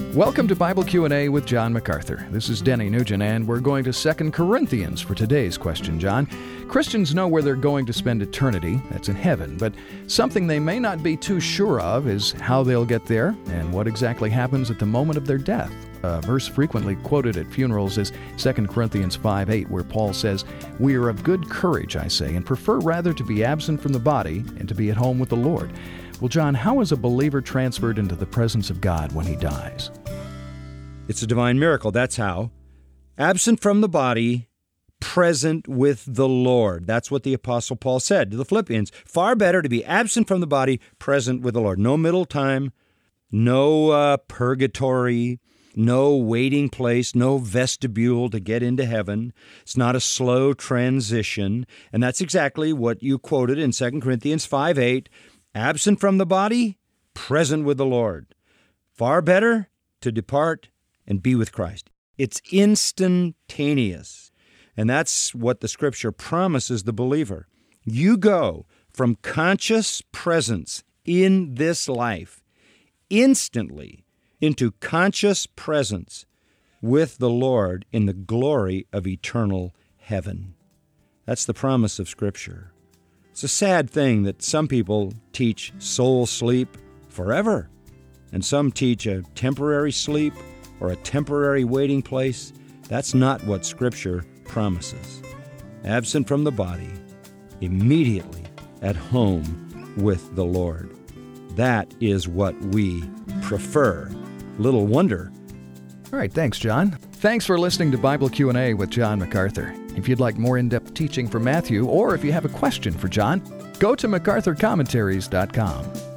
Welcome to Bible Q&A with John MacArthur. This is Denny Nugent, and we're going to 2 Corinthians for today's question, John. Christians know where they're going to spend eternity, that's in heaven, but something they may not be too sure of is how they'll get there and what exactly happens at the moment of their death. A verse frequently quoted at funerals is 2 Corinthians 5:8, where Paul says, "We are of good courage, I say, and prefer rather to be absent from the body and to be at home with the Lord." Well, John, how is a believer transferred into the presence of God when he dies? It's a divine miracle, that's how. Absent from the body, present with the Lord. That's what the Apostle Paul said to the Philippians. Far better to be absent from the body, present with the Lord. No middle time, no purgatory, no waiting place, no vestibule to get into heaven. It's not a slow transition. And that's exactly what you quoted in 2 Corinthians 5:8. Absent from the body, present with the Lord. Far better to depart and be with Christ. It's instantaneous. And that's what the Scripture promises the believer. You go from conscious presence in this life instantly into conscious presence with the Lord in the glory of eternal heaven. That's the promise of Scripture. It's a sad thing that some people teach soul sleep forever, and some teach a temporary sleep or a temporary waiting place. That's not what Scripture promises. Absent from the body, immediately at home with the Lord. That is what we prefer. Little wonder. All right, thanks, John. Thanks for listening to Bible Q&A with John MacArthur. If you'd like more in-depth teaching from Matthew, or if you have a question for John, go to MacArthurCommentaries.com.